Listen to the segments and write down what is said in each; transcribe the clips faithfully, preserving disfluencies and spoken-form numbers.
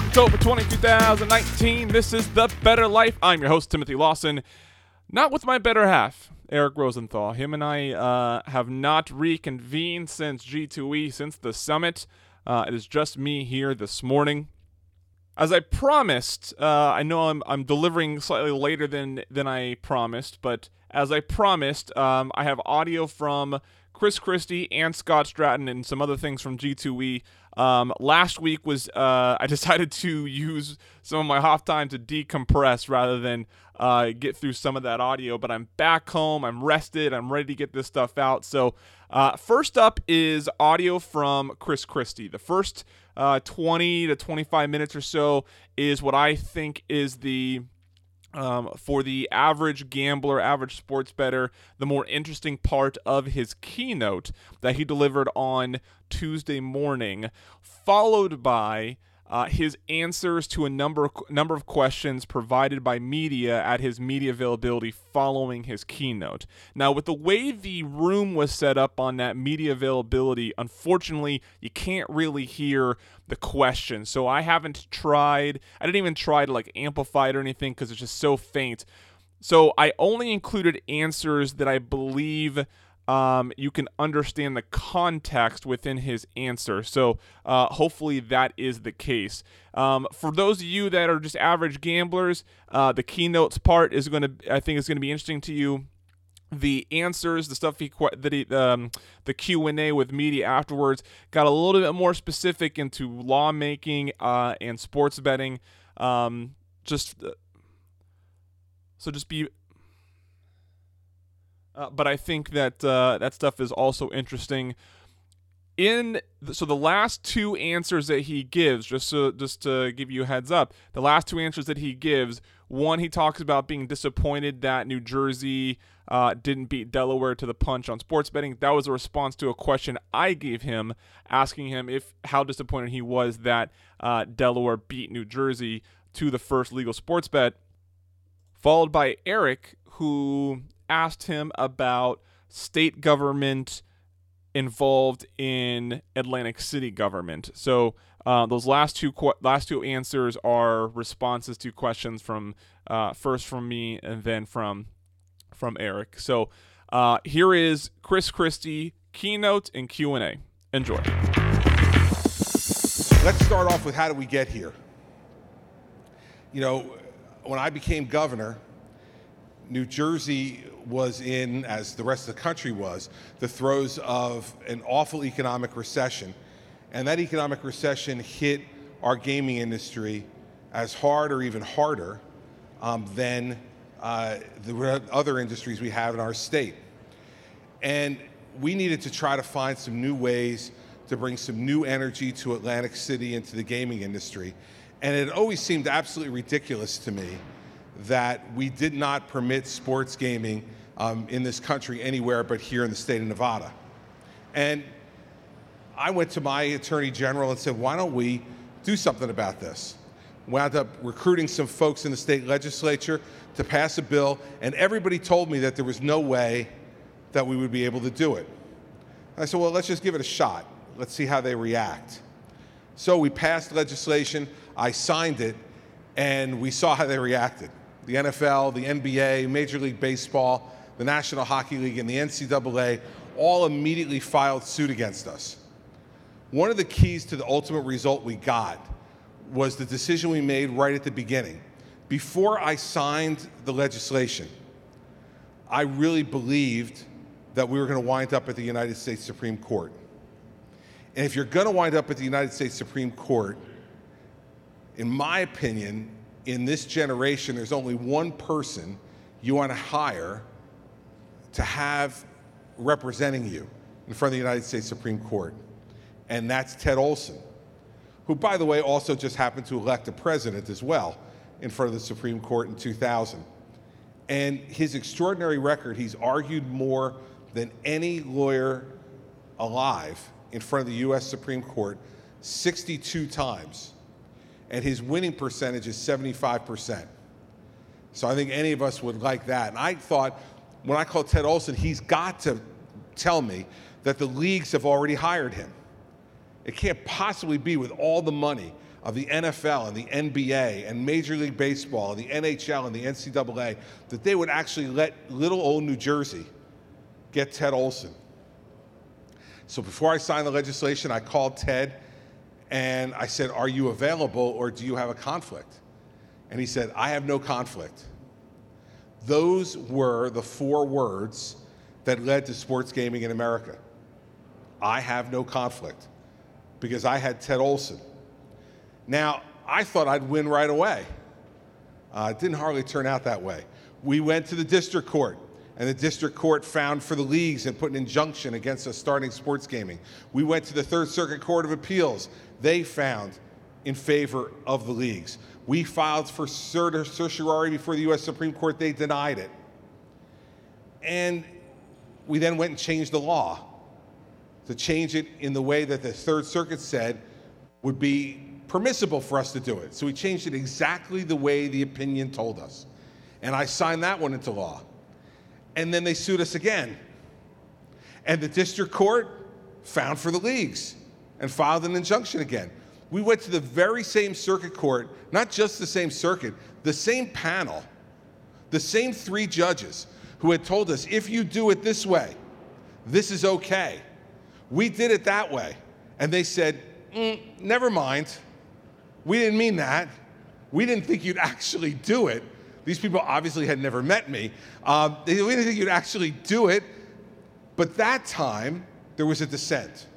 October twentieth, twenty nineteen. This is The Better Life. I'm your host, Timothy Lawson. Not with my better half, Eric Rosenthal. Him and I uh, have not reconvened since G two E, since the summit. Uh, it is just me here this morning. As I promised, uh, I know I'm I'm delivering slightly later than than I promised, but as I promised, um, I have audio from Chris Christie and Scott Stratton and some other things from G two E. Um, last week was uh, I decided to use some of my off time to decompress rather than uh, get through some of that audio, but I'm back home, I'm rested, I'm ready to get this stuff out. So uh, first up is audio from Chris Christie. The first uh, twenty to twenty-five minutes or so is what I think is the Um, for the average gambler, average sports bettor, the more interesting part of his keynote that he delivered on Tuesday morning, followed by uh, his answers to a number number of questions provided by media at his media availability following his keynote. Now, with the way the room was set up on that media availability, unfortunately, you can't really hear the question. So I haven't tried, I didn't even try to like amplify it or anything because it's just so faint. So I only included answers that I believe um, you can understand the context within his answer. So uh, hopefully that is the case. Um, for those of you that are just average gamblers, uh, the keynotes part is going to, I think is going to be interesting to you. The answers, the stuff he that he, um, the Q and A with media afterwards got a little bit more specific into lawmaking uh, and sports betting. Um, just uh, so just be. Uh, but I think that uh, that stuff is also interesting. In the, so the last two answers that he gives, just so, just to give you a heads up, the last two answers that he gives, one, he talks about being disappointed that New Jersey uh, didn't beat Delaware to the punch on sports betting. That was a response to a question I gave him, asking him if how disappointed he was that uh, Delaware beat New Jersey to the first legal sports bet. Followed by Eric, who asked him about state government involved in Atlantic City government. So uh, those last two qu- last two answers are responses to questions from uh, first from me and then from from Eric. So uh, here is Chris Christie keynote and Q and A. Enjoy. Let's start off with how did we get here? You know, when I became governor, New Jersey was in, as the rest of the country was, the throes of an awful economic recession. And that economic recession hit our gaming industry as hard or even harder um, than uh, the other industries we have in our state. And we needed to try to find some new ways to bring some new energy to Atlantic City and to the gaming industry. And it always seemed absolutely ridiculous to me that we did not permit sports gaming um, in this country anywhere but here in the state of Nevada. And I went to my attorney general and said, why don't we do something about this? Wound up recruiting some folks in the state legislature to pass a bill, and everybody told me that there was no way that we would be able to do it. And I said, well, let's just give it a shot. Let's see how they react. So we passed legislation, I signed it, and we saw how they reacted. The N F L, the N B A, Major League Baseball, the National Hockey League, and the N C double A all immediately filed suit against us. One of the keys to the ultimate result we got was the decision we made right at the beginning. Before I signed the legislation, I really believed that we were going to wind up at the United States Supreme Court. And if you're going to wind up at the United States Supreme Court, in my opinion, in this generation, there's only one person you want to hire to have representing you in front of the United States Supreme Court, and that's Ted Olson, who, by the way, also just happened to elect a president as well in front of the Supreme Court in two thousand. And his extraordinary record, he's argued more than any lawyer alive in front of the U S Supreme Court sixty-two times. And his winning percentage is seventy-five percent. So I think any of us would like that. And I thought, when I called Ted Olson, he's got to tell me that the leagues have already hired him. It can't possibly be, with all the money of the N F L and the N B A and Major League Baseball and the N H L and the N C double A, that they would actually let little old New Jersey get Ted Olson. So before I signed the legislation, I called Ted and I said, are you available or do you have a conflict? And he said, I have no conflict. Those were the four words that led to sports gaming in America. I have no conflict, because I had Ted Olson. Now, I thought I'd win right away. Uh, it didn't hardly turn out that way. We went to the district court, and the district court found for the leagues and put an injunction against us starting sports gaming. We went to the Third Circuit Court of Appeals. They found in favor of the leagues. We filed for cert- certiorari before the U S Supreme Court. They denied it. And we then went and changed the law to change it in the way that the Third Circuit said would be permissible for us to do it. So we changed it exactly the way the opinion told us. And I signed that one into law. And then they sued us again. And the district court found for the leagues and filed an injunction again. We went to the very same circuit court, not just the same circuit, the same panel, the same three judges who had told us, if you do it this way, this is okay. We did it that way. And they said, mm, never mind. We didn't mean that. We didn't think you'd actually do it. These people obviously had never met me. Um, they, we didn't think you'd actually do it. But that time, there was a dissent.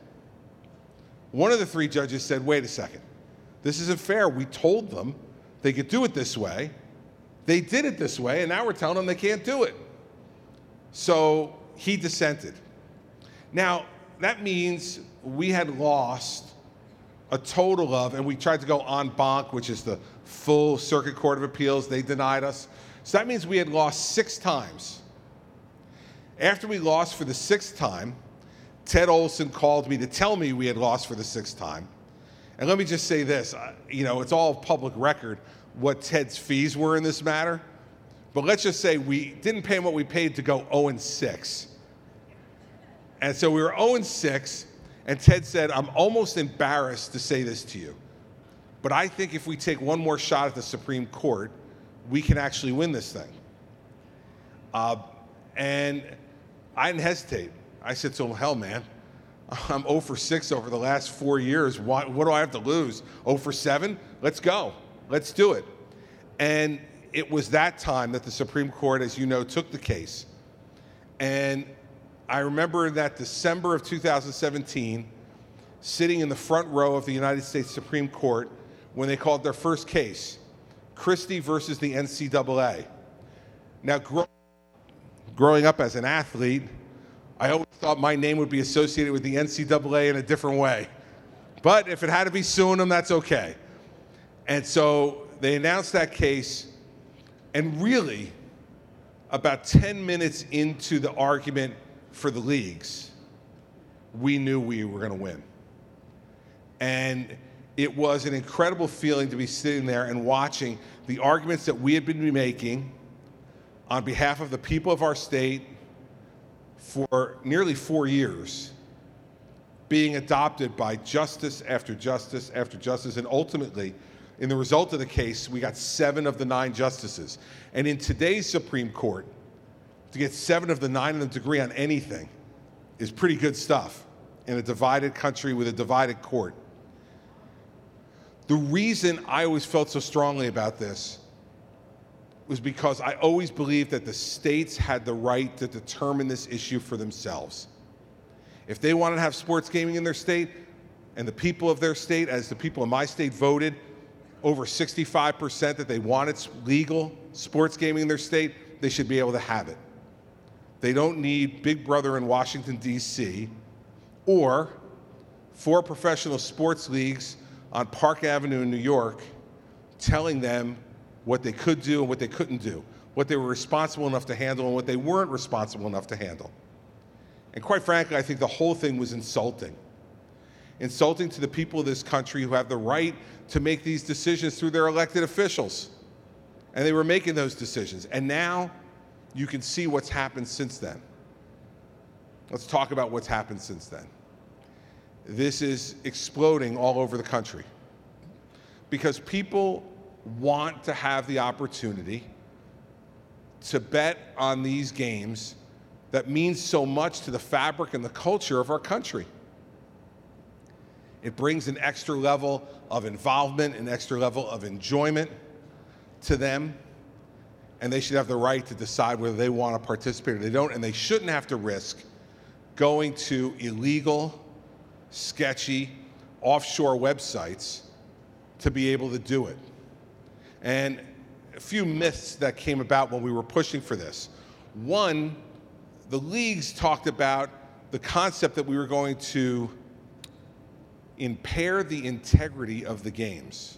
One of the three judges said, wait a second. This isn't fair. We told them they could do it this way. They did it this way, and now we're telling them they can't do it. So he dissented. Now, that means we had lost a total of, and we tried to go en banc, which is the full Circuit Court of Appeals. They denied us. So that means we had lost six times. After we lost for the sixth time, Ted Olson called me to tell me we had lost for the sixth time. And let me just say this, uh, you know, it's all public record what Ted's fees were in this matter. But let's just say we didn't pay him what we paid to go oh and six. And so we were oh and six, and Ted said, I'm almost embarrassed to say this to you, but I think if we take one more shot at the Supreme Court, we can actually win this thing. Uh, and I didn't hesitate. I said to him, hell, man, I'm oh for six over the last four years. What, what do I have to lose? oh for seven? Let's go. Let's do it. And it was that time that the Supreme Court, as you know, took the case. And I remember that December of two thousand seventeen, sitting in the front row of the United States Supreme Court when they called their first case, Christie versus the N C double A. Now, grow- growing up as an athlete, I always thought my name would be associated with the N C double A in a different way. But if it had to be suing them, that's okay. And so they announced that case, and really, about ten minutes into the argument for the leagues, we knew we were going to win. And it was an incredible feeling to be sitting there and watching the arguments that we had been making on behalf of the people of our state for nearly four years being adopted by justice after justice after justice. And ultimately, in the result of the case, we got seven of the nine justices. And in today's Supreme Court, to get seven of the nine of them to agree on anything is pretty good stuff in a divided country with a divided court. The reason I always felt so strongly about this was because I always believed that the states had the right to determine this issue for themselves. If they wanted to have sports gaming in their state, and the people of their state, as the people in my state voted, over sixty-five percent that they wanted legal sports gaming in their state, they should be able to have it. They don't need Big Brother in Washington, D C, or four professional sports leagues on Park Avenue in New York telling them what they could do and what they couldn't do, what they were responsible enough to handle and what they weren't responsible enough to handle. And quite frankly, I think the whole thing was insulting. Insulting to the people of this country who have the right to make these decisions through their elected officials. And they were making those decisions. And now you can see what's happened since then. Let's talk about what's happened since then. This is exploding all over the country. because people want to have the opportunity to bet on these games that mean so much to the fabric and the culture of our country. It brings an extra level of involvement, an extra level of enjoyment to them, and they should have the right to decide whether they want to participate or they don't, and they shouldn't have to risk going to illegal, sketchy, offshore websites to be able to do it. And a few myths that came about when we were pushing for this. One, the leagues talked about the concept that we were going to impair the integrity of the games.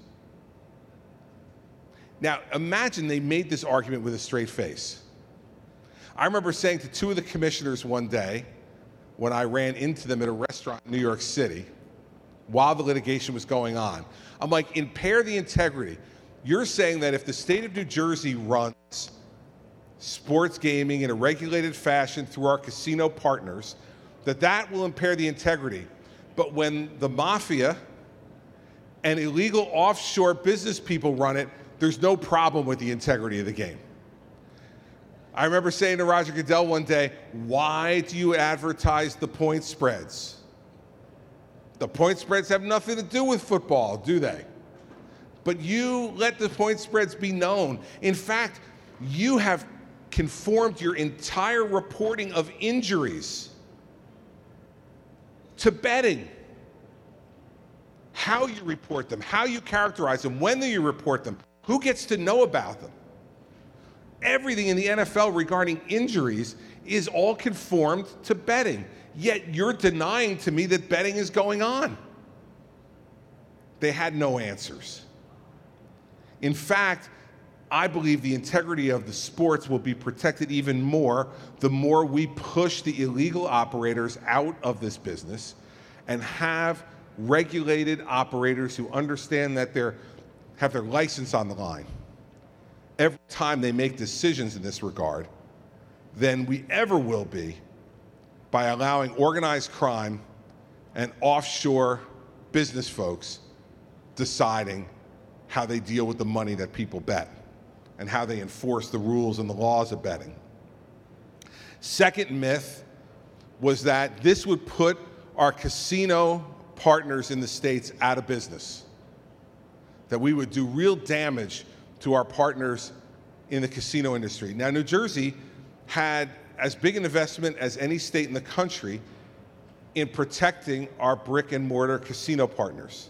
Now, imagine they made this argument with a straight face. I remember saying to two of the commissioners one day, when I ran into them at a restaurant in New York City, while the litigation was going on, I'm like, impair the integrity. You're saying that if the state of New Jersey runs sports gaming in a regulated fashion through our casino partners, that that will impair the integrity. But when the mafia and illegal offshore business people run it, there's no problem with the integrity of the game. I remember saying to Roger Goodell one day, why do you advertise the point spreads? The point spreads have nothing to do with football, do they? But you let the point spreads be known. In fact, you have conformed your entire reporting of injuries to betting. How you report them, how you characterize them, when do you report them, who gets to know about them. Everything in the N F L regarding injuries is all conformed to betting. Yet you're denying to me that betting is going on. They had no answers. In fact, I believe the integrity of the sports will be protected even more the more we push the illegal operators out of this business and have regulated operators who understand that they have their license on the line every time they make decisions in this regard than we ever will be by allowing organized crime and offshore business folks deciding how they deal with the money that people bet and how they enforce the rules and the laws of betting. Second myth was that this would put our casino partners in the states out of business, that we would do real damage to our partners in the casino industry. Now, New Jersey had as big an investment as any state in the country in protecting our brick and mortar casino partners.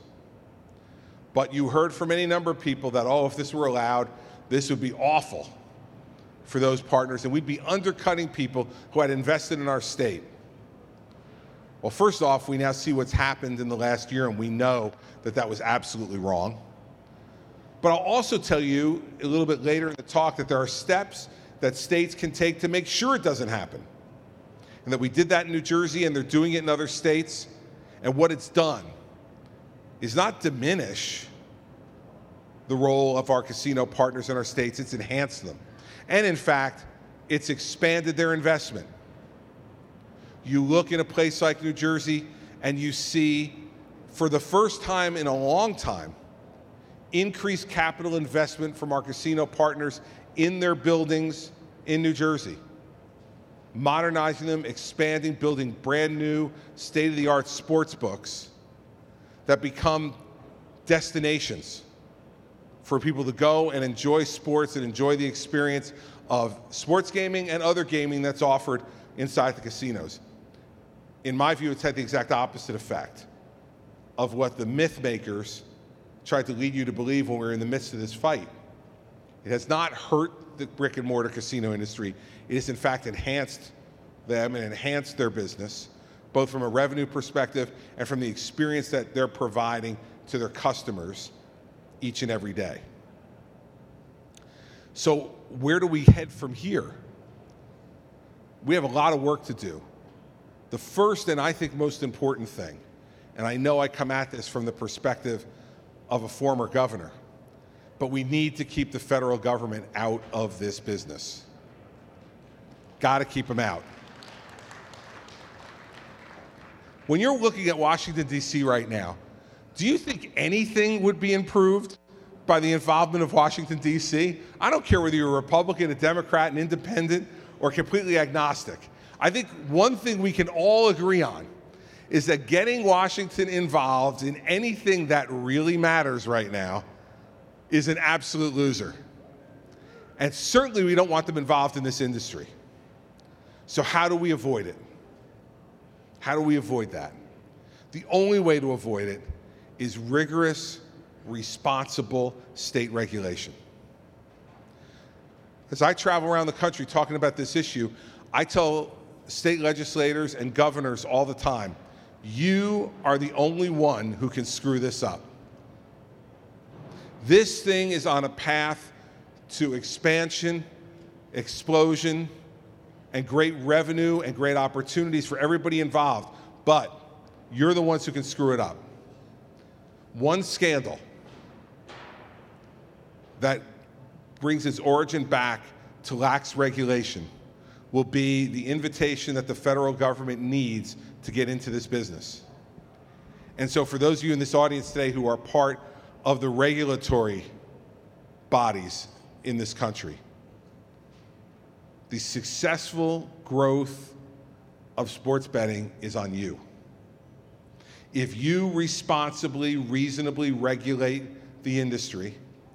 But you heard from any number of people that, oh, if this were allowed, this would be awful for those partners, and we'd be undercutting people who had invested in our state. Well, first off, we now see what's happened in the last year, and we know that that was absolutely wrong. But I'll also tell you a little bit later in the talk that there are steps that states can take to make sure it doesn't happen. And that we did that in New Jersey, and they're doing it in other states. And what it's done is not diminish the role of our casino partners in our states, it's enhanced them. And in fact, it's expanded their investment. You look in a place like New Jersey and you see, for the first time in a long time, increased capital investment from our casino partners in their buildings in New Jersey. Modernizing them, expanding, building brand new state-of-the-art sports books that become destinations for people to go and enjoy sports and enjoy the experience of sports gaming and other gaming that's offered inside the casinos. In my view, it's had the exact opposite effect of what the myth makers tried to lead you to believe when we were in the midst of this fight. It has not hurt the brick and mortar casino industry. It has in fact enhanced them and enhanced their business, both from a revenue perspective and from the experience that they're providing to their customers each and every day. So where do we head from here? We have a lot of work to do. The first and I think most important thing, and I know I come at this from the perspective of a former governor, but we need to keep the federal government out of this business. Got to keep them out. When you're looking at Washington, D C right now, Do you think anything would be improved by the involvement of Washington, D C? I don't care whether you're a Republican, a Democrat, an independent, or completely agnostic. I think one thing we can all agree on is that getting Washington involved in anything that really matters right now is an absolute loser. And certainly we don't want them involved in this industry. So how do we avoid it? How do we avoid that? The only way to avoid it is rigorous, responsible state regulation. As I travel around the country talking about this issue, I tell state legislators and governors all the time, you are the only one who can screw this up. This thing is on a path to expansion, explosion, and great revenue and great opportunities for everybody involved, but you're the ones who can screw it up. One scandal that brings its origin back to lax regulation will be the invitation that the federal government needs to get into this business. And so for those of you in this audience today who are part of the regulatory bodies in this country, the successful growth of sports betting is on you. If you responsibly, reasonably regulate the industry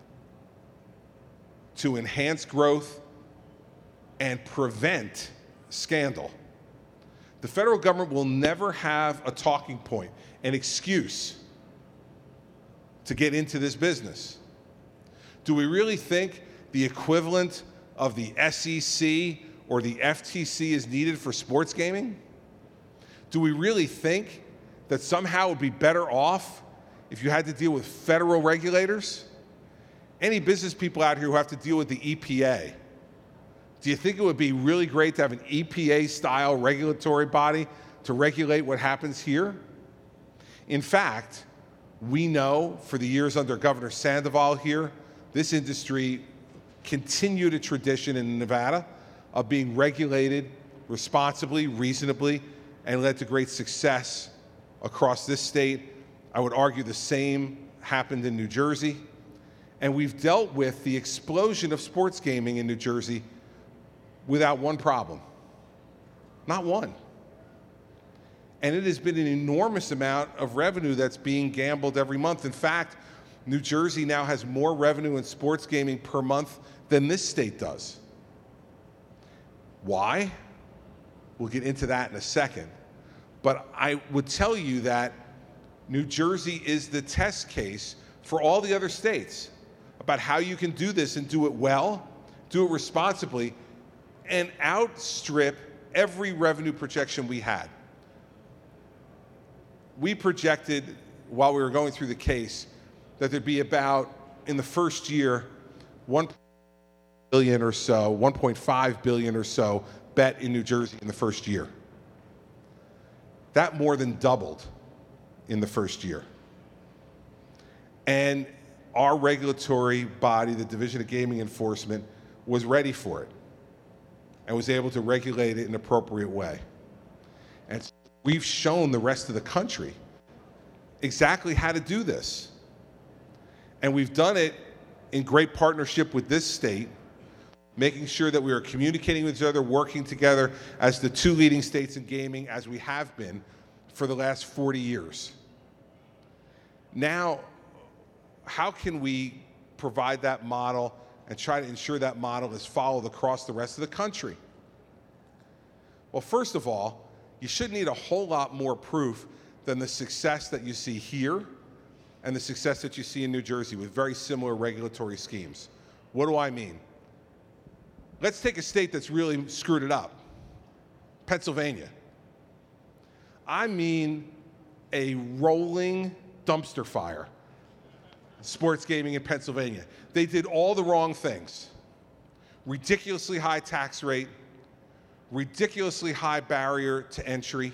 to enhance growth and prevent scandal, the federal government will never have a talking point, an excuse to get into this business. Do we really think the equivalent of the S E C or the F T C is needed for sports gaming? Do we really think that somehow it would be better off if you had to deal with federal regulators? Any business people out here who have to deal with the E P A, do you think it would be really great to have an E P A-style regulatory body to regulate what happens here? In fact, we know for the years under Governor Sandoval here, this industry continued a tradition in Nevada of being regulated responsibly, reasonably, and led to great success across this state. I would argue the same happened in New Jersey. And we've dealt with the explosion of sports gaming in New Jersey without one problem. Not one. And it has been an enormous amount of revenue that's being gambled every month. In fact, New Jersey now has more revenue in sports gaming per month than this state does. Why? We'll get into that in a second. But I would tell you that New Jersey is the test case for all the other states about how you can do this and do it well, do it responsibly, and outstrip every revenue projection we had. We projected, while we were going through the case, that there'd be about, in the first year, one billion or so, one point five billion or so bet in New Jersey in the first year. That more than doubled in the first year. And our regulatory body, the Division of Gaming Enforcement, was ready for it and was able to regulate it in an appropriate way. And so we've shown the rest of the country exactly how to do this. And we've done it in great partnership with this state, making sure that we are communicating with each other, working together as the two leading states in gaming, as we have been for the last forty years. Now, how can we provide that model and try to ensure that model is followed across the rest of the country? Well, first of all, you should need a whole lot more proof than the success that you see here and the success that you see in New Jersey with very similar regulatory schemes. What do I mean? Let's take a state that's really screwed it up, Pennsylvania. I mean a rolling dumpster fire. Sports gaming in Pennsylvania. They did all the wrong things. Ridiculously high tax rate, ridiculously high barrier to entry.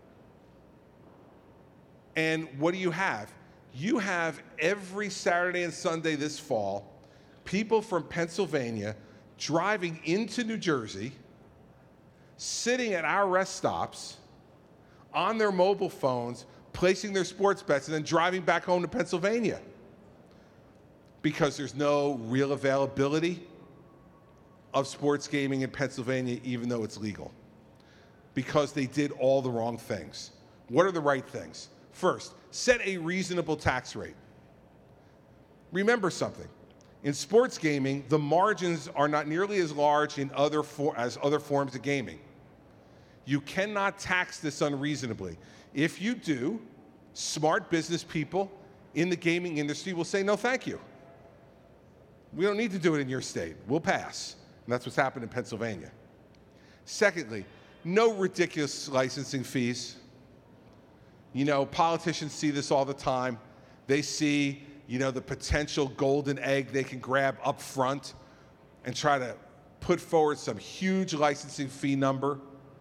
And what do you have? You have every Saturday and Sunday this fall, people from Pennsylvania driving into New Jersey, sitting at our rest stops on their mobile phones, placing their sports bets and then driving back home to Pennsylvania because there's no real availability of sports gaming in Pennsylvania, even though it's legal, because they did all the wrong things. What are the right things? First, set a reasonable tax rate. Remember something. In sports gaming, the margins are not nearly as large in other for, as other forms of gaming. You cannot tax this unreasonably. If you do, smart business people in the gaming industry will say, no, thank you. We don't need to do it in your state. We'll pass. And that's what's happened in Pennsylvania. Secondly, no ridiculous licensing fees. You know, politicians see this all the time. They see, you know, the potential golden egg they can grab up front and try to put forward some huge licensing fee number.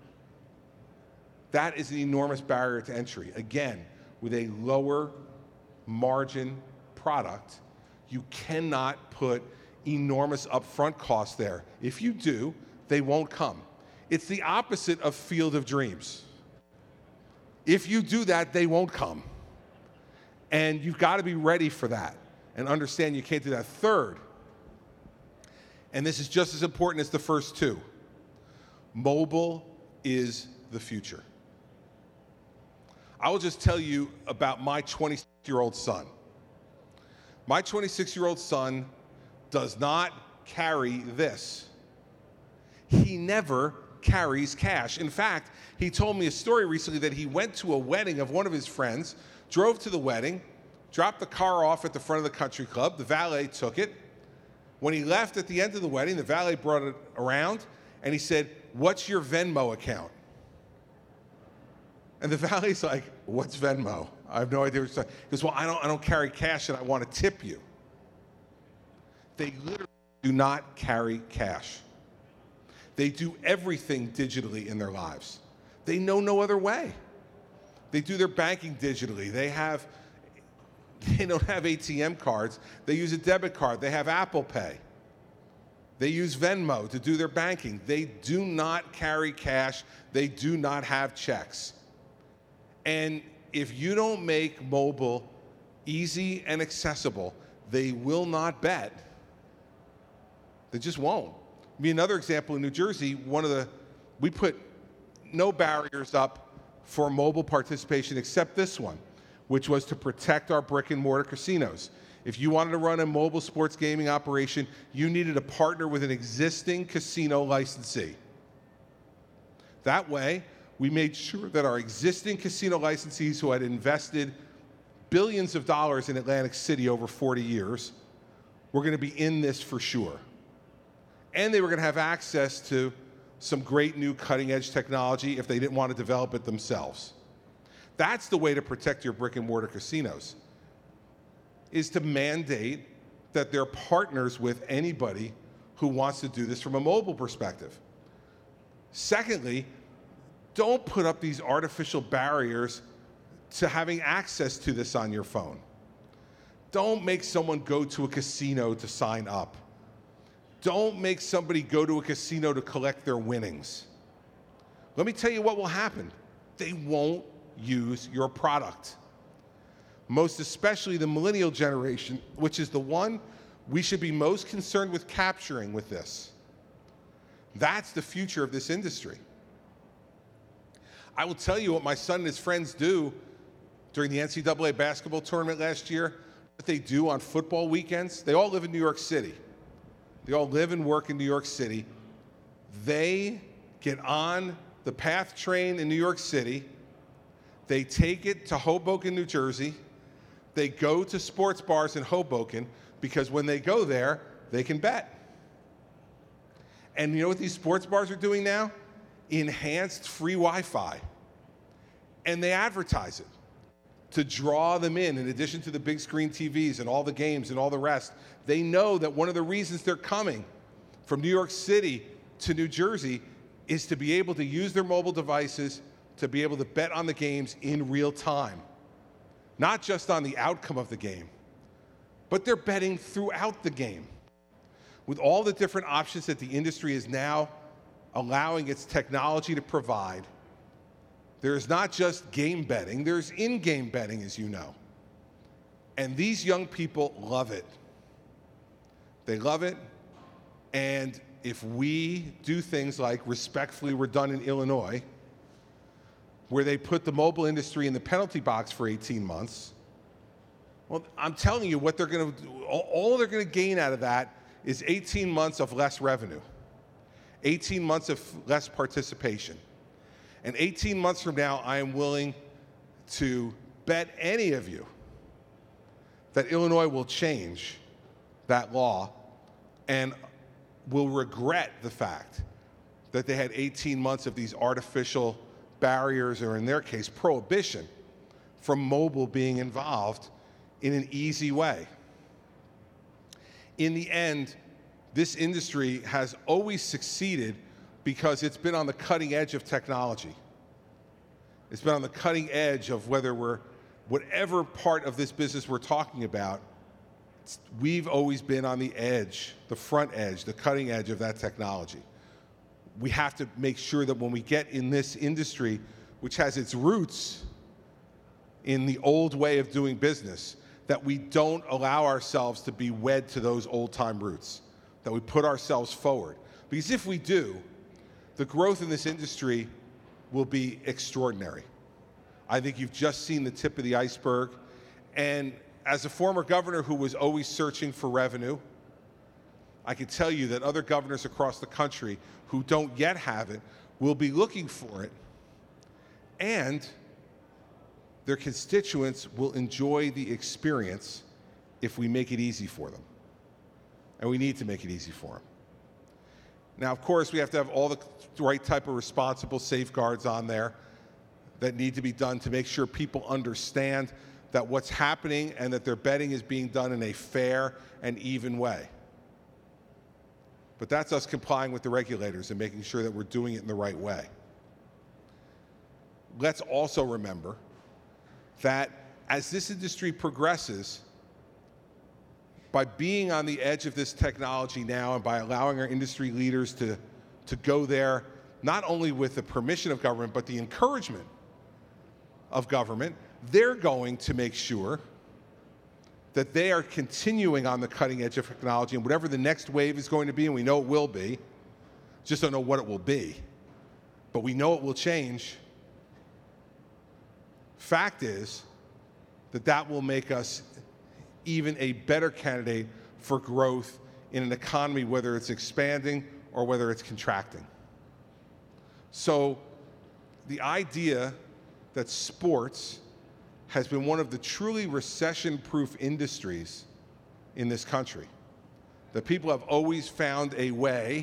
That is an enormous barrier to entry. Again, with a lower margin product, you cannot put enormous upfront costs there. If you do, they won't come. It's the opposite of Field of Dreams. If you do that, they won't come. And you've got to be ready for that and understand you can't do that. Third, and this is just as important as the first two, mobile is the future. I will just tell you about my twenty-six-year-old son. My twenty-six-year-old son does not carry this. He never carries cash. In fact, he told me a story recently that he went to a wedding of one of his friends, drove to the wedding, dropped the car off at the front of the country club. The valet took it. When he left at the end of the wedding, the valet brought it around and he said, "What's your Venmo account?" And the valet's like, "What's Venmo? I have no idea what you're saying." He goes, "Well, I don't, I don't carry cash and I want to tip you." They literally do not carry cash. They do everything digitally in their lives. They know no other way. They do their banking digitally. They have, they don't have A T M cards. They use a debit card. They have Apple Pay. They use Venmo to do their banking. They do not carry cash. They do not have checks. And if you don't make mobile easy and accessible, they will not bet. They just won't. I mean, another example in New Jersey, one of the, we put no barriers up for mobile participation except this one, which was to protect our brick and mortar casinos. If you wanted to run a mobile sports gaming operation, you needed to partner with an existing casino licensee. That way, we made sure that our existing casino licensees who had invested billions of dollars in Atlantic City over forty years were going to be in this for sure. And they were going to have access to some great new cutting-edge technology if they didn't want to develop it themselves. That's the way to protect your brick and mortar casinos, is to mandate that they're partners with anybody who wants to do this from a mobile perspective. Secondly, don't put up these artificial barriers to having access to this on your phone. Don't make someone go to a casino to sign up. Don't make somebody go to a casino to collect their winnings. Let me tell you what will happen. They won't use your product. Most especially the millennial generation, which is the one we should be most concerned with capturing with this. That's the future of this industry. I will tell you what my son and his friends do during the N C double A basketball tournament last year, what they do on football weekends. They all live in New York City. They all live and work in New York City. They get on the PATH train in New York City. They take it to Hoboken, New Jersey. They go to sports bars in Hoboken because when they go there, they can bet. And you know what these sports bars are doing now? Enhanced free Wi-Fi. And they advertise it to draw them in, in addition to the big screen T Vs and all the games and all the rest. They know that one of the reasons they're coming from New York City to New Jersey is to be able to use their mobile devices to be able to bet on the games in real time. Not just on the outcome of the game, but they're betting throughout the game. With all the different options that the industry is now allowing its technology to provide, There's not just game betting, there's in-game betting, as you know. And these young people love it. They love it, and if we do things like Respectfully We're Done in Illinois, where they put the mobile industry in the penalty box for eighteen months, well, I'm telling you what they're going to do. All they're going to gain out of that is eighteen months of less revenue, eighteen months of less participation. And eighteen months from now, I am willing to bet any of you that Illinois will change that law and will regret the fact that they had eighteen months of these artificial barriers, or in their case, prohibition, from mobile being involved in an easy way. In the end, this industry has always succeeded because it's been on the cutting edge of technology. It's been on the cutting edge of whether we're, whatever part of this business we're talking about, we've always been on the edge, the front edge, the cutting edge of that technology. We have to make sure that when we get in this industry, which has its roots in the old way of doing business, that we don't allow ourselves to be wed to those old-time roots, that we put ourselves forward. Because if we do, the growth in this industry will be extraordinary. I think you've just seen the tip of the iceberg. And as a former governor who was always searching for revenue, I can tell you that other governors across the country who don't yet have it will be looking for it, and their constituents will enjoy the experience if we make it easy for them. And we need to make it easy for them. Now, of course, we have to have all the right type of responsible safeguards on there that need to be done to make sure people understand that what's happening and that their betting is being done in a fair and even way. But that's us complying with the regulators and making sure that we're doing it in the right way. Let's also remember that as this industry progresses, by being on the edge of this technology now and by allowing our industry leaders to, to go there, not only with the permission of government, but the encouragement of government, they're going to make sure that they are continuing on the cutting edge of technology, and whatever the next wave is going to be, and we know it will be, just don't know what it will be, but we know it will change. Fact is that that will make us even a better candidate for growth in an economy, whether it's expanding or whether it's contracting. So the idea that sports has been one of the truly recession-proof industries in this country, that people have always found a way,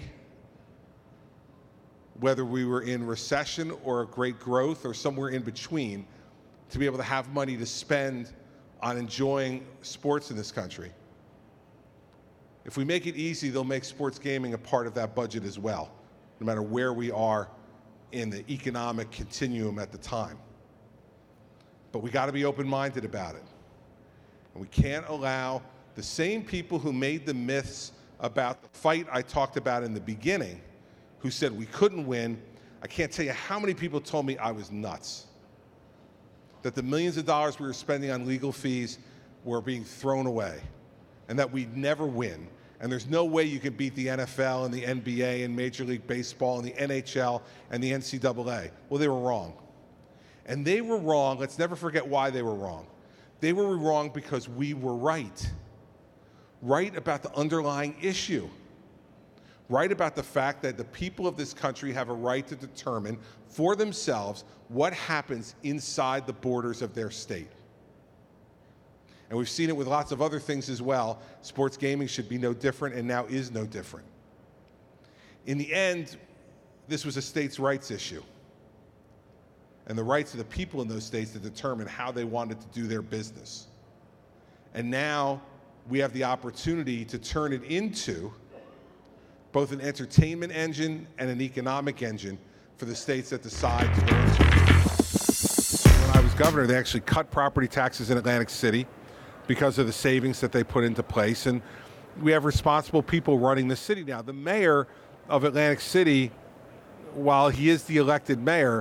whether we were in recession or a great growth or somewhere in between, to be able to have money to spend on enjoying sports in this country. If we make it easy, they'll make sports gaming a part of that budget as well, no matter where we are in the economic continuum at the time. But we got to be open-minded about it. And we can't allow the same people who made the myths about the fight I talked about in the beginning, who said we couldn't win. I can't tell you how many people told me I was nuts, that the millions of dollars we were spending on legal fees were being thrown away, and that we'd never win. And there's no way you can beat the N F L and the N B A and Major League Baseball and the N H L and the N C double A. Well, they were wrong. And they were wrong. Let's never forget why they were wrong. They were wrong because we were right. Right about the underlying issue. Right about the fact that the people of this country have a right to determine for themselves what happens inside the borders of their state. And we've seen it with lots of other things as well. Sports gaming should be no different, and now is no different. In the end, this was a states' rights issue, and the rights of the people in those states to determine how they wanted to do their business. And now we have the opportunity to turn it into both an entertainment engine and an economic engine for the states that decide to go into it. When I was governor, they actually cut property taxes in Atlantic City because of the savings that they put into place. And we have responsible people running the city now. The mayor of Atlantic City, while he is the elected mayor,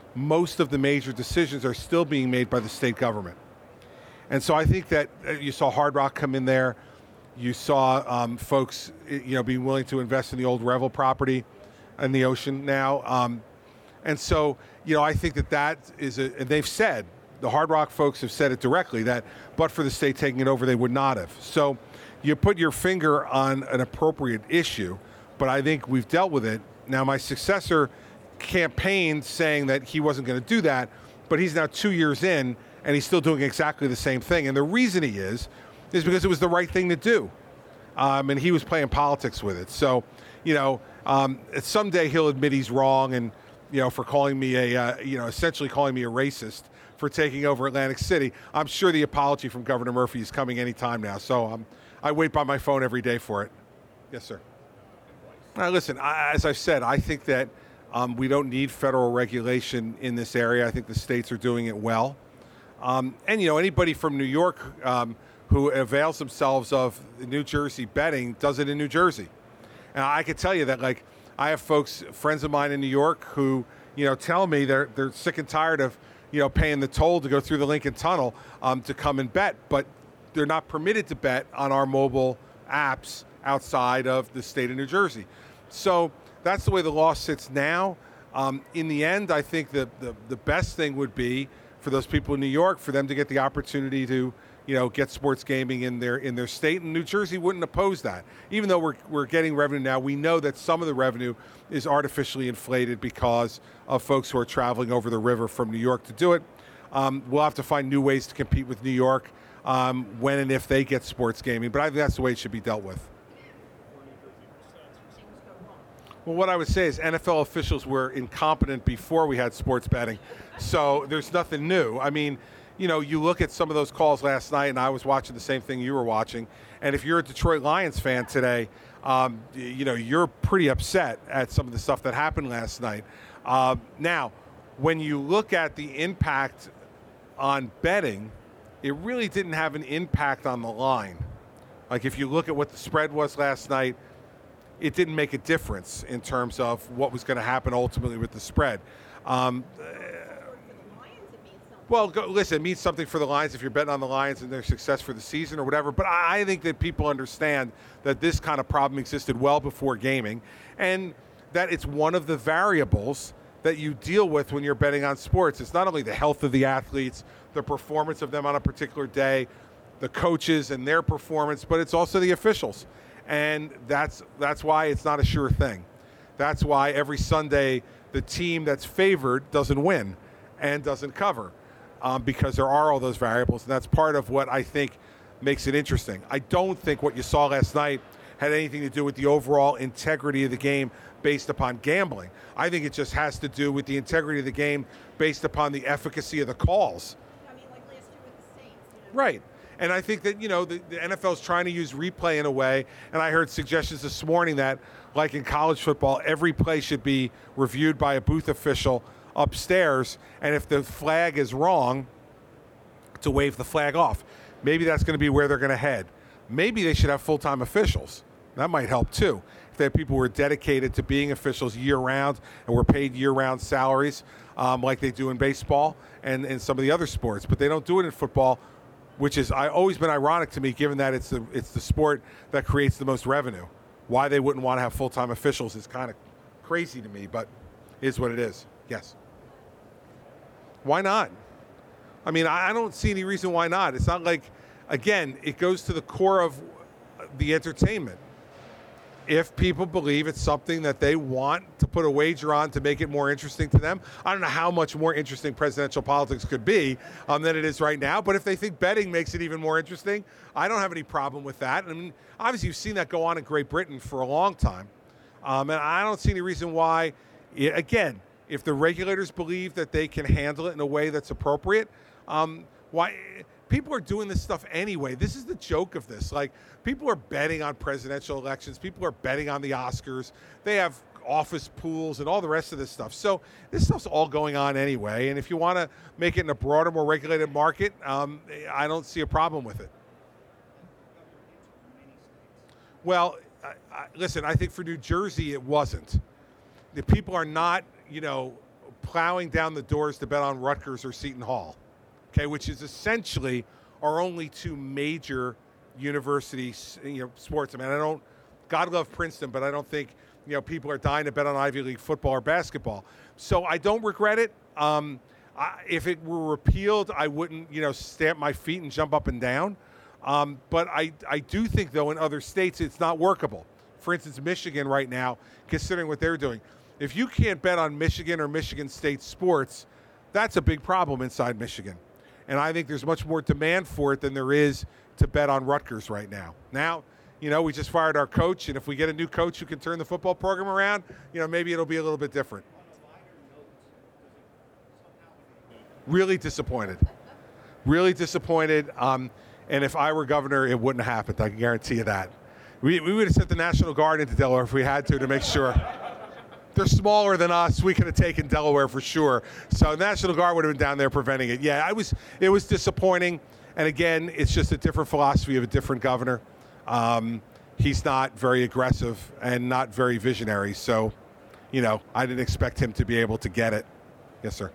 most of the major decisions are still being made by the state government. And so I think that uh, you saw Hard Rock come in there. You saw um, folks, you know, being willing to invest in the old Revel property in the ocean now. Um, and so, you know, I think that that is a, and they've said, the Hard Rock folks have said it directly, that but for the state taking it over, they would not have. So you put your finger on an appropriate issue, but I think we've dealt with it. Now, my successor campaigned saying that he wasn't going to do that, but he's now two years in, and he's still doing exactly the same thing. And the reason he is, is because it was the right thing to do. Um, and he was playing politics with it. So, you know, um, someday he'll admit he's wrong and, you know, for calling me a, uh, you know, essentially calling me a racist for taking over Atlantic City. I'm sure the apology from Governor Murphy is coming any time now. So um, I wait by my phone every day for it. Yes, sir. Now, listen, I, as I've said, I think that um, we don't need federal regulation in this area. I think the states are doing it well. Um, and, you know, anybody from New York um, who avails themselves of New Jersey betting does it in New Jersey. And I can tell you that, like, I have folks, friends of mine in New York who, you know, tell me they're they're sick and tired of, you know, paying the toll to go through the Lincoln Tunnel um, to come and bet, but they're not permitted to bet on our mobile apps outside of the state of New Jersey. So that's the way the law sits now. Um, in the end, I think the, the the best thing would be for those people in New York, for them to get the opportunity to, you know, get sports gaming in their in their state, and New Jersey wouldn't oppose that. Even though we're we're getting revenue now, we know that some of the revenue is artificially inflated because of folks who are traveling over the river from New York to do it. Um, we'll have to find new ways to compete with New York um, when and if they get sports gaming, but I think that's the way it should be dealt with. Well, what I would say is N F L officials were incompetent before we had sports betting, so there's nothing new. I mean, you know, you look at some of those calls last night, and I was watching the same thing you were watching, and if you're a Detroit Lions fan today, um, you know, you're pretty upset at some of the stuff that happened last night. Uh, now, when you look at the impact on betting, it really didn't have an impact on the line. Like, if you look at what the spread was last night, it didn't make a difference in terms of what was going to happen ultimately with the spread. Um, well, go, listen, it means something for the Lions if you're betting on the Lions and their success for the season or whatever. But I think that people understand that this kind of problem existed well before gaming, and that it's one of the variables that you deal with when you're betting on sports. It's not only the health of the athletes, the performance of them on a particular day, the coaches and their performance, but it's also the officials. And that's that's why it's not a sure thing. That's why every Sunday the team that's favored doesn't win and doesn't cover, um, because there are all those variables, and that's part of what I think makes it interesting. I don't think what you saw last night had anything to do with the overall integrity of the game based upon gambling. I think it just has to do with the integrity of the game based upon the efficacy of the calls. I mean, like last year with the Saints. You know? Right. And I think that, you know, the, the N F L is trying to use replay in a way, and I heard suggestions this morning that, like in college football, every play should be reviewed by a booth official upstairs, and if the flag is wrong, to wave the flag off. Maybe that's going to be where they're going to head. Maybe they should have full-time officials. That might help, too. If they have people who are dedicated to being officials year-round and were paid year-round salaries um, like they do in baseball and, and some of the other sports, but they don't do it in football, which is I always been ironic to me, given that it's the it's the sport that creates the most revenue. Why they wouldn't want to have full-time officials is kind of crazy to me, but it is what it is. Yes. Why not? I mean, I, I don't see any reason why not. It's not like, again, it goes to the core of the entertainment. If people believe it's something that they want to put a wager on to make it more interesting to them, I don't know how much more interesting presidential politics could be um, than it is right now. But if they think betting makes it even more interesting, I don't have any problem with that. I mean, obviously, you've seen that go on in Great Britain for a long time. Um, and I don't see any reason why, it, again, if the regulators believe that they can handle it in a way that's appropriate, um, why... People are doing this stuff anyway. This is the joke of this. Like, people are betting on presidential elections. People are betting on the Oscars. They have office pools and all the rest of this stuff. So this stuff's all going on anyway. And if you want to make it in a broader, more regulated market, um, I don't see a problem with it. Well, I, I, listen, I think for New Jersey, it wasn't. The people are not, you know, plowing down the doors to bet on Rutgers or Seton Hall, okay, which is essentially our only two major university, you know, sports. I mean, I don't, God love Princeton, but I don't think, you know, people are dying to bet on Ivy League football or basketball. So I don't regret it. Um, I, if it were repealed, I wouldn't, you know, stamp my feet and jump up and down. Um, but I, I do think, though, in other states, it's not workable. For instance, Michigan right now, considering what they're doing. If you can't bet on Michigan or Michigan State sports, that's a big problem inside Michigan. And I think there's much more demand for it than there is to bet on Rutgers right now. Now, you know, we just fired our coach, and if we get a new coach who can turn the football program around, you know, maybe it'll be a little bit different. Really disappointed. Really disappointed. Um, and if I were governor, it wouldn't have happened. I can guarantee you that. We, we would have sent the National Guard into Delaware if we had to to make sure. They're smaller than us. We could have taken Delaware for sure. So National Guard would have been down there preventing it. Yeah, I was. It was disappointing. And again, it's just a different philosophy of a different governor. Um, he's not very aggressive and not very visionary. So, you know, I didn't expect him to be able to get it. Yes, sir.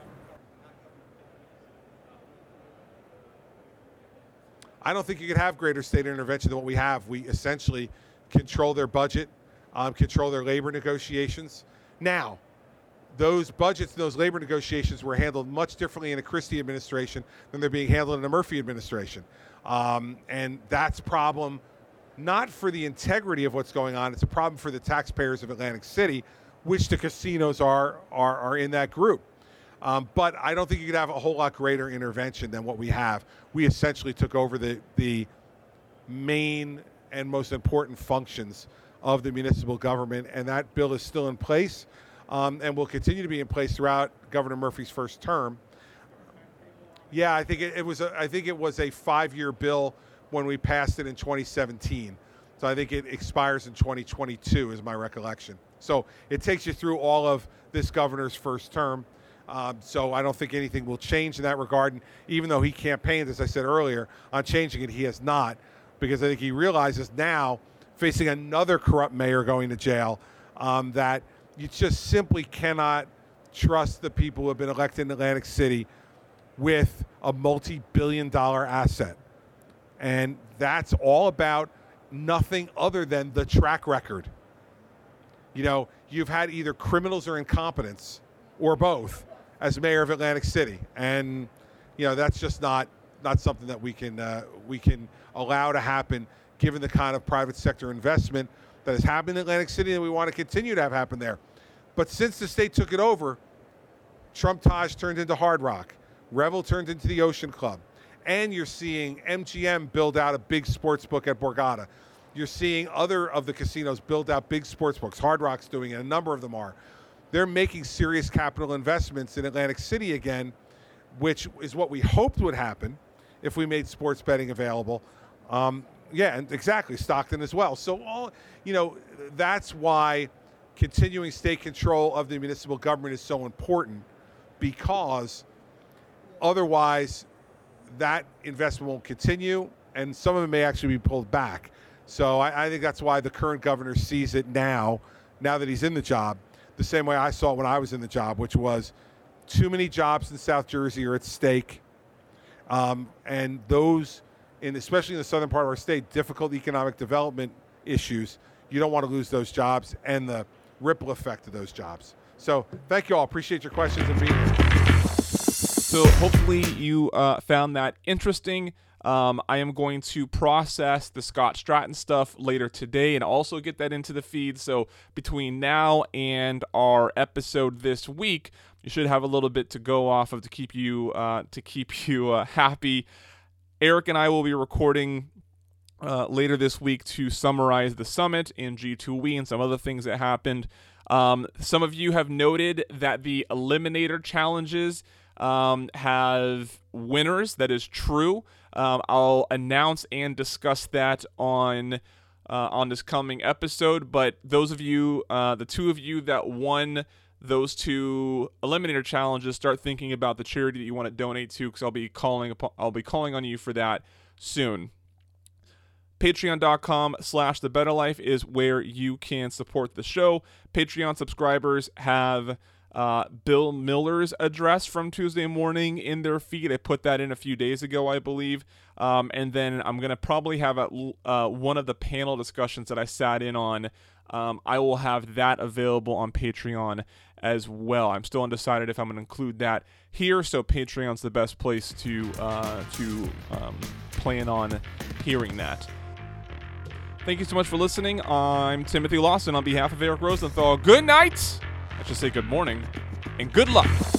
I don't think you could have greater state intervention than what we have. We essentially control their budget, um, control their labor negotiations. Now, those budgets and those labor negotiations were handled much differently in the Christie administration than they're being handled in the Murphy administration. Um, and that's a problem not for the integrity of what's going on. It's a problem for the taxpayers of Atlantic City, which the casinos are, are, are in that group. Um, but I don't think you could have a whole lot greater intervention than what we have. We essentially took over the, the main and most important functions of the municipal government, and that bill is still in place um, and will continue to be in place throughout Governor Murphy's first term. Yeah, I think it, it was a, I think it was a five-year bill when we passed it in twenty seventeen. So I think it expires in twenty twenty-two is my recollection. So it takes you through all of this governor's first term. Um, so I don't think anything will change in that regard. And even though he campaigned, as I said earlier, on changing it, he has not, because I think he realizes now, facing another corrupt mayor going to jail, um, that you just simply cannot trust the people who have been elected in Atlantic City with a multi-billion dollar asset. And that's all about nothing other than the track record. You know, you've had either criminals or incompetence, or both, as mayor of Atlantic City, and you know that's just not not something that we can uh, we can allow to happen, given the kind of private sector investment that has happened in Atlantic City, and we want to continue to have happen there. But since the state took it over, Trump Taj turned into Hard Rock, Revel turned into the Ocean Club, and you're seeing M G M build out a big sports book at Borgata. You're seeing other of the casinos build out big sports books. Hard Rock's doing it. A number of them are. They're making serious capital investments in Atlantic City again, which is what we hoped would happen if we made sports betting available. Um, yeah, and exactly, Stockton as well. So, all you know, that's why continuing state control of the municipal government is so important, because otherwise that investment won't continue, and some of it may actually be pulled back. So I, I think that's why the current governor sees it now, now that he's in the job, the same way I saw it when I was in the job, which was too many jobs in South Jersey are at stake. Um, and those, in, especially in the southern part of our state, difficult economic development issues, you don't want to lose those jobs and the ripple effect of those jobs. So thank you all. Appreciate your questions and being here. So hopefully you uh, found that interesting. Um, I am going to process the Scott Stratton stuff later today and also get that into the feed. So between now and our episode this week, you should have a little bit to go off of to keep you uh, to keep you uh, happy. Eric and I will be recording uh, later this week to summarize the summit in G two E and some other things that happened. Um, some of you have noted that the Eliminator challenges um, have winners. That is true. Um, I'll announce and discuss that on uh, on this coming episode. But those of you, uh, the two of you that won those two Eliminator challenges, start thinking about the charity that you want to donate to, because I'll be calling upon, I'll be calling on you for that soon. Patreon.com slash The Better Life is where you can support the show. Patreon subscribers have uh, Bill Miller's address from Tuesday morning in their feed. I put that in a few days ago, I believe. Um, and then I'm going to probably have a, uh, one of the panel discussions that I sat in on. Um, I will have that available on Patreon as well. I'm still undecided if I'm going to include that here, so Patreon's the best place to uh, to um, plan on hearing that. Thank you so much for listening. I'm Timothy Lawson on behalf of Eric Rosenthal. Good night. I should say good morning and good luck.